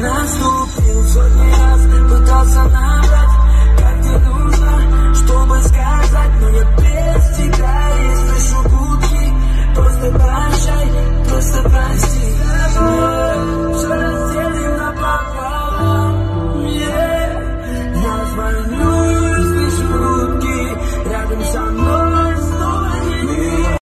наступил, сотни раз пытался набрать, как тебе нужно, чтобы сказать, но я без тебя и слышу гудки. Просто прощай, просто прости.